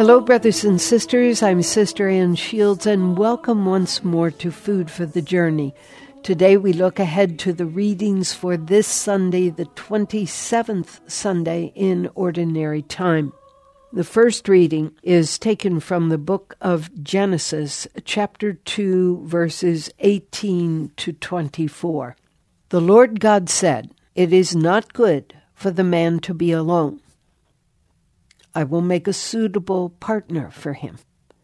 Hello, brothers and sisters. I'm Sister Ann Shields, and welcome once more to Food for the Journey. Today we look ahead to the readings for this Sunday, the 27th Sunday in Ordinary Time. The first reading is taken from the book of Genesis, chapter 2, verses 18 to 24. The Lord God said, "It is not good for the man to be alone. I will make a suitable partner for him."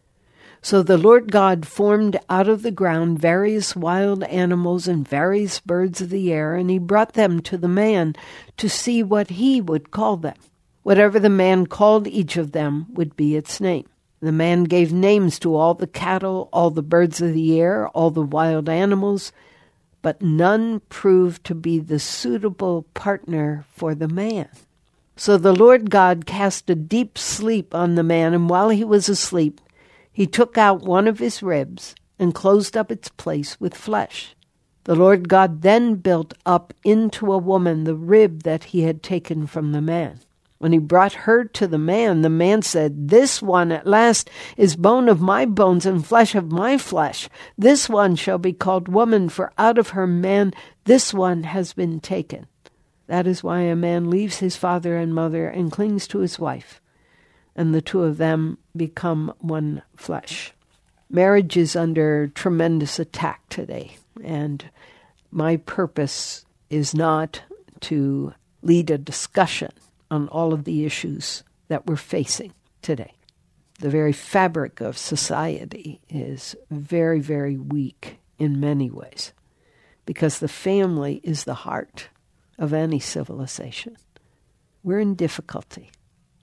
So the Lord God formed out of the ground various wild animals and various birds of the air, and he brought them to the man to see what he would call them. Whatever the man called each of them would be its name. The man gave names to all the cattle, all the birds of the air, all the wild animals, but none proved to be the suitable partner for the man. So the Lord God cast a deep sleep on the man, and while he was asleep, he took out one of his ribs and closed up its place with flesh. The Lord God then built up into a woman the rib that he had taken from the man. When he brought her to the man said, "This one at last is bone of my bones and flesh of my flesh. This one shall be called woman, for out of her man this one has been taken." That is why a man leaves his father and mother and clings to his wife, and the two of them become one flesh. Marriage is under tremendous attack today, and my purpose is not to lead a discussion on all of the issues that we're facing today. The very fabric of society is very, very weak in many ways, because the family is the heart of any civilization. We're in difficulty.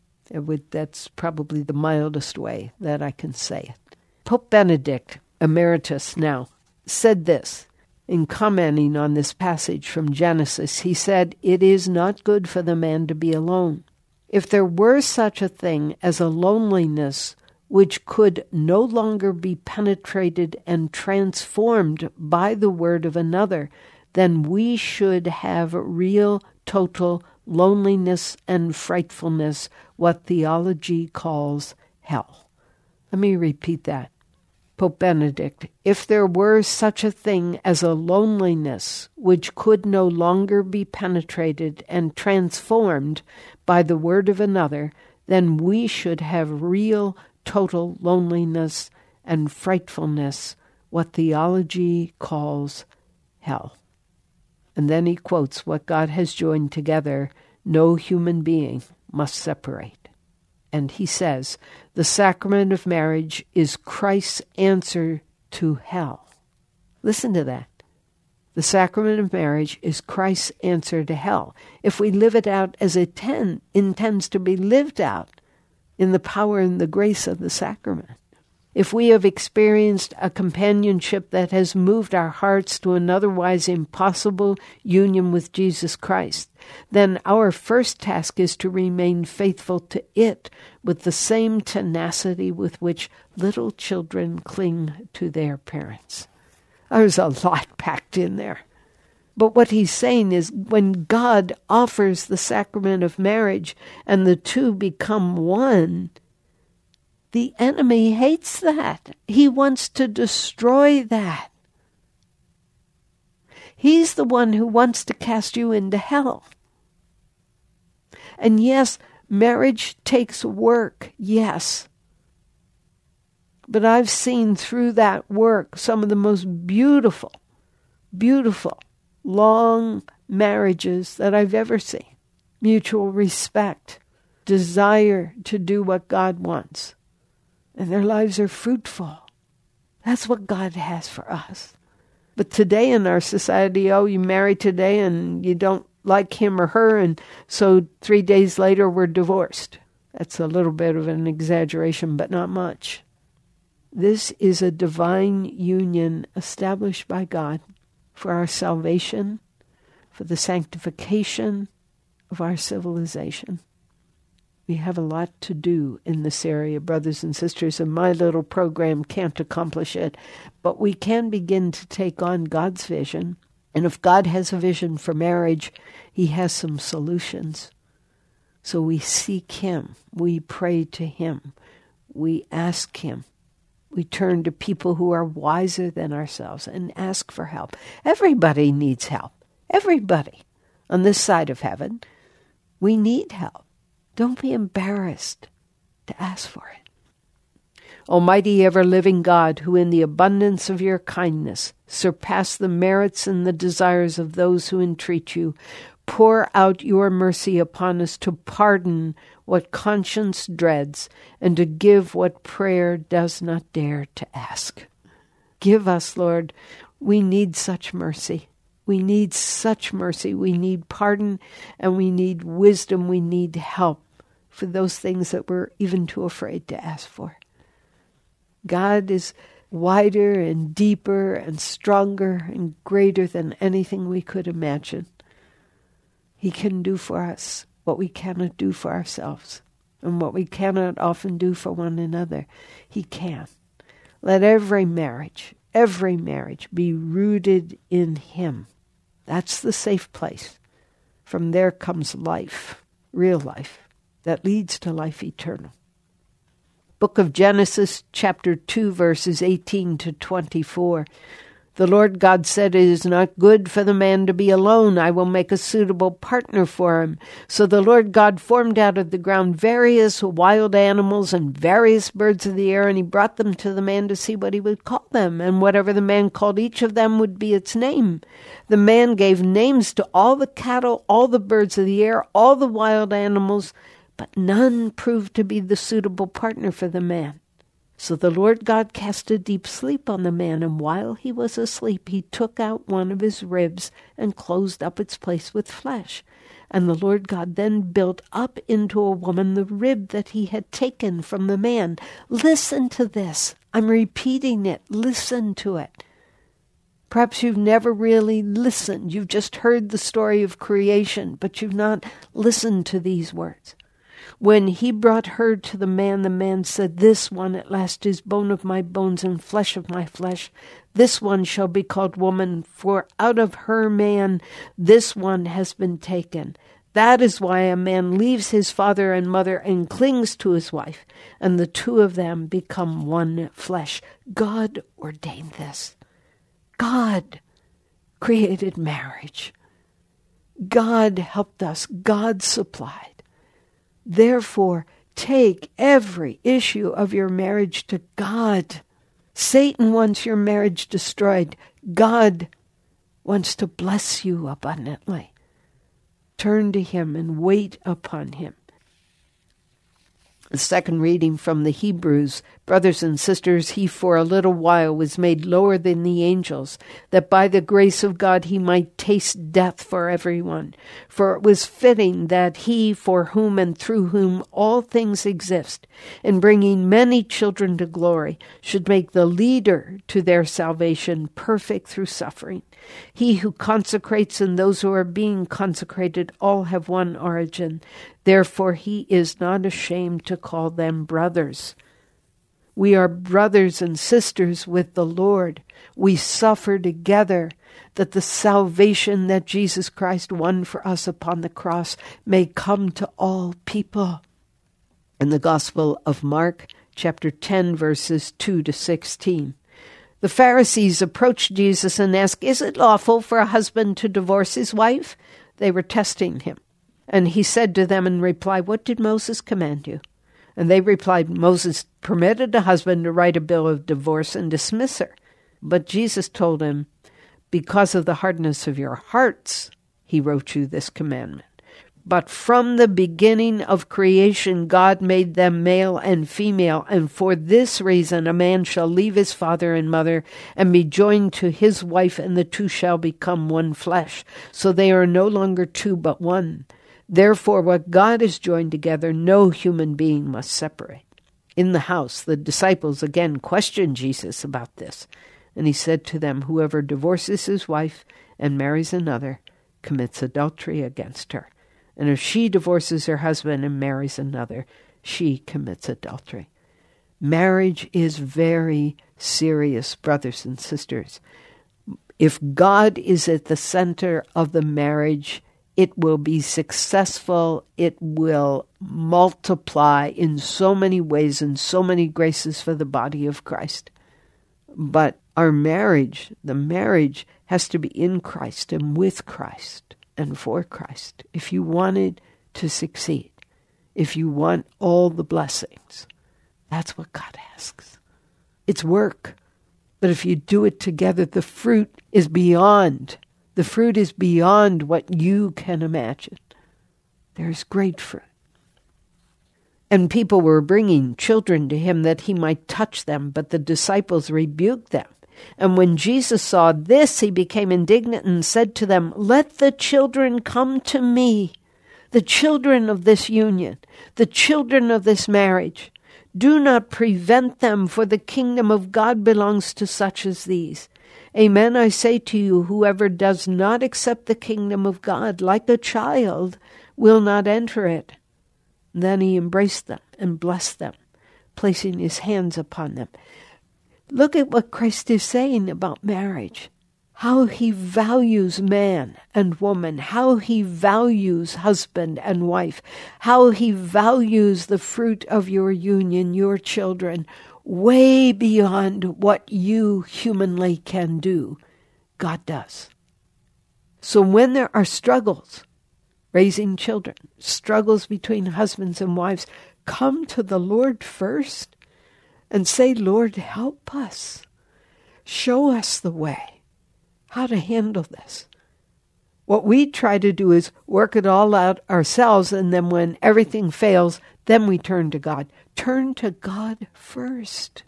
That's probably the mildest way that I can say it. Pope Benedict, Emeritus now, said this in commenting on this passage from Genesis. He said, "It is not good for the man to be alone. If there were such a thing as a loneliness which could no longer be penetrated and transformed by the word of another, then we should have real, total loneliness and frightfulness, what theology calls hell." Let me repeat that. Pope Benedict, if there were such a thing as a loneliness which could no longer be penetrated and transformed by the word of another, then we should have real, total loneliness and frightfulness, what theology calls hell. And then he quotes, "What God has joined together, no human being must separate." And he says, the sacrament of marriage is Christ's answer to hell. Listen to that. The sacrament of marriage is Christ's answer to hell. If we live it out as it intends to be lived out in the power and the grace of the sacrament. If we have experienced a companionship that has moved our hearts to an otherwise impossible union with Jesus Christ, then our first task is to remain faithful to it with the same tenacity with which little children cling to their parents. There's a lot packed in there. But what he's saying is when God offers the sacrament of marriage and the two become one, the enemy hates that. He wants to destroy that. He's the one who wants to cast you into hell. And yes, marriage takes work, yes. But I've seen through that work some of the most beautiful, beautiful, long marriages that I've ever seen. Mutual respect, desire to do what God wants. And their lives are fruitful. That's what God has for us. But today in our society, you marry today and you don't like him or her, and so 3 days later we're divorced. That's a little bit of an exaggeration, but not much. This is a divine union established by God for our salvation, for the sanctification of our civilization. We have a lot to do in this area, brothers and sisters, and my little program can't accomplish it. But we can begin to take on God's vision. And if God has a vision for marriage, he has some solutions. So we seek him. We pray to him. we ask him. We turn to people who are wiser than ourselves and ask for help. Everybody needs help. Everybody on this side of heaven. We need help. Don't be embarrassed to ask for it. Almighty ever-living God, who in the abundance of your kindness surpass the merits and the desires of those who entreat you, pour out your mercy upon us to pardon what conscience dreads and to give what prayer does not dare to ask. Give us, Lord, we need such mercy. We need such mercy. We need pardon and we need wisdom. We need help for those things that we're even too afraid to ask for. God is wider and deeper and stronger and greater than anything we could imagine. He can do for us what we cannot do for ourselves, and what we cannot often do for one another. He can. Let every marriage be rooted in him. That's the safe place. From there comes life, real life, that leads to life eternal. Book of Genesis, chapter 2, verses 18 to 24. The Lord God said, "It is not good for the man to be alone. I will make a suitable partner for him." So the Lord God formed out of the ground various wild animals and various birds of the air, and he brought them to the man to see what he would call them. And whatever the man called each of them would be its name. The man gave names to all the cattle, all the birds of the air, all the wild animals, but none proved to be the suitable partner for the man. So the Lord God cast a deep sleep on the man, and while he was asleep, he took out one of his ribs and closed up its place with flesh. And the Lord God then built up into a woman the rib that he had taken from the man. Listen to this. I'm repeating it. Listen to it. Perhaps you've never really listened. You've just heard the story of creation, but you've not listened to these words. When he brought her to the man said, "This one at last is bone of my bones and flesh of my flesh. This one shall be called woman, for out of her man this one has been taken. That is why a man leaves his father and mother and clings to his wife, and the two of them become one flesh." God ordained this. God created marriage. God helped us. God supplied. Therefore, take every issue of your marriage to God. Satan wants your marriage destroyed. God wants to bless you abundantly. Turn to him and wait upon him. The second reading from the Hebrews. Brothers and sisters, he for a little while was made lower than the angels, that by the grace of God he might taste death for everyone. For it was fitting that he, for whom and through whom all things exist, in bringing many children to glory, should make the leader to their salvation perfect through suffering. He who consecrates and those who are being consecrated all have one origin. Therefore he is not ashamed to call them brothers. We are brothers and sisters with the Lord. We suffer together, that the salvation that Jesus Christ won for us upon the cross may come to all people. In the Gospel of Mark, chapter 10, verses 2 to 16. The Pharisees approached Jesus and asked, "Is it lawful for a husband to divorce his wife?" They were testing him. And he said to them in reply, "What did Moses command you?" And they replied, "Moses permitted a husband to write a bill of divorce and dismiss her." But Jesus told him, "Because of the hardness of your hearts, he wrote you this commandment. But from the beginning of creation, God made them male and female, and for this reason a man shall leave his father and mother and be joined to his wife, and the two shall become one flesh. So they are no longer two but one. Therefore what God has joined together, no human being must separate." In the house, the disciples again questioned Jesus about this, and he said to them, "Whoever divorces his wife and marries another commits adultery against her. And if she divorces her husband and marries another, she commits adultery." Marriage is very serious, brothers and sisters. If God is at the center of the marriage, it will be successful. It will multiply in so many ways and so many graces for the body of Christ. But our marriage, the marriage, has to be in Christ and with Christ and for Christ if you want it to succeed, if you want all the blessings. That's what God asks. It's work. But if you do it together, the fruit is beyond. The fruit is beyond what you can imagine. There's great fruit. And people were bringing children to him that he might touch them, but the disciples rebuked them. And when Jesus saw this, he became indignant and said to them, "Let the children come to me, the children of this union, the children of this marriage. Do not prevent them, for the kingdom of God belongs to such as these. Amen, I say to you, whoever does not accept the kingdom of God like a child will not enter it." Then he embraced them and blessed them, placing his hands upon them. Look at what Christ is saying about marriage, how he values man and woman, how he values husband and wife, how he values the fruit of your union, your children, way beyond what you humanly can do. God does. So when there are struggles, raising children, struggles between husbands and wives, come to the Lord first and say, "Lord, help us. Show us the way, how to handle this." What we try to do is work it all out ourselves, and then when everything fails, then we turn to God. Turn to God first.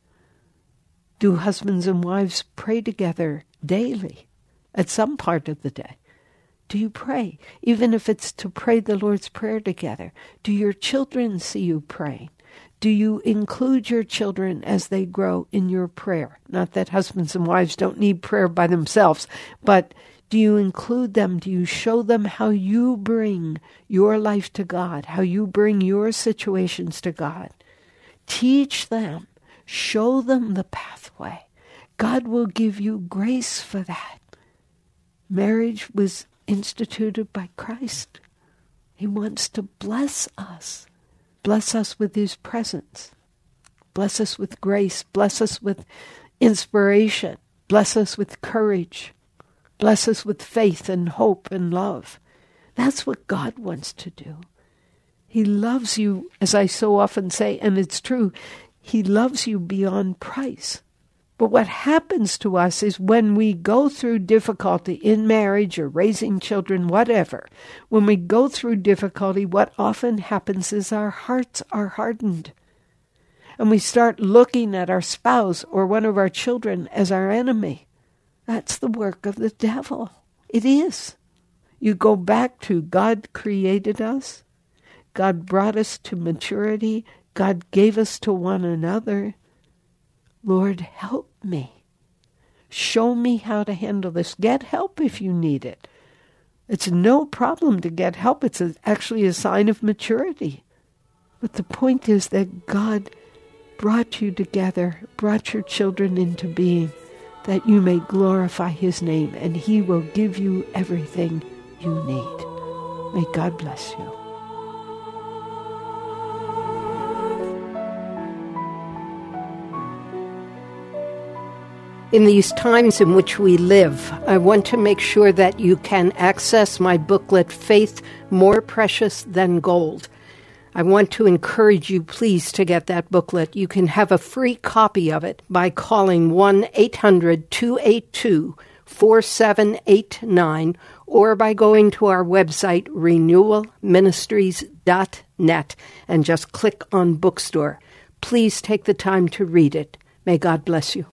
Do husbands and wives pray together daily at some part of the day? Do you pray? Even if it's to pray the Lord's Prayer together. Do your children see you praying? Do you include your children as they grow in your prayer? Not that husbands and wives don't need prayer by themselves, but do you include them? Do you show them how you bring your life to God, how you bring your situations to God? Teach them. Show them the pathway. God will give you grace for that. Marriage was instituted by Christ. He wants to bless us with his presence, bless us with grace, bless us with inspiration, bless us with courage, bless us with faith and hope and love. That's what God wants to do. He loves you, as I so often say, and it's true, he loves you beyond price. But what happens to us is when we go through difficulty in marriage or raising children, whatever, when we go through difficulty, what often happens is our hearts are hardened. And we start looking at our spouse or one of our children as our enemy. That's the work of the devil. It is. You go back to God created us. God brought us to maturity. God gave us to one another. Lord, help me. Show me how to handle this. Get help if you need it. It's no problem to get help. It's actually a sign of maturity. But the point is that God brought you together, brought your children into being, that you may glorify his name, and he will give you everything you need. May God bless you. In these times in which we live, I want to make sure that you can access my booklet, Faith More Precious Than Gold. I want to encourage you, please, to get that booklet. You can have a free copy of it by calling 1-800-282-4789 or by going to our website, renewalministries.net, and just click on bookstore. Please take the time to read it. May God bless you.